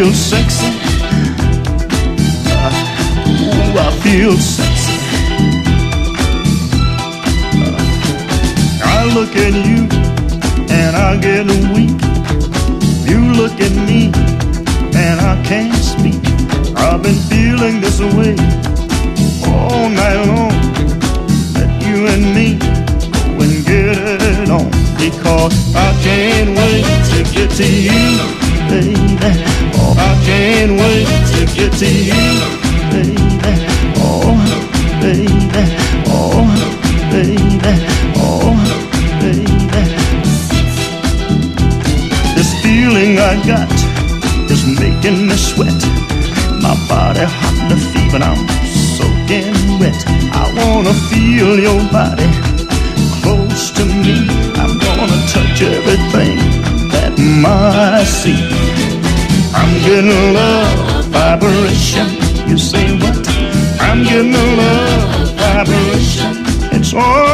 feel sexy. Ooh, I feel sexy. I look at you and I get weak. You look at me and I can't speak. I've been feeling this way all night long. Let you and me go and get it on, because I can't wait to get to you, baby. Oh, I can't wait to get to you, baby. Oh, baby. Oh, baby. Oh, baby. This feeling I got is making me sweat. My body hot in the fever and I'm soaking wet. I wanna feel your body close to me. I'm gonna touch everything that I see. I'm getting a love vibration. You say what? I'm getting a love vibration. It's all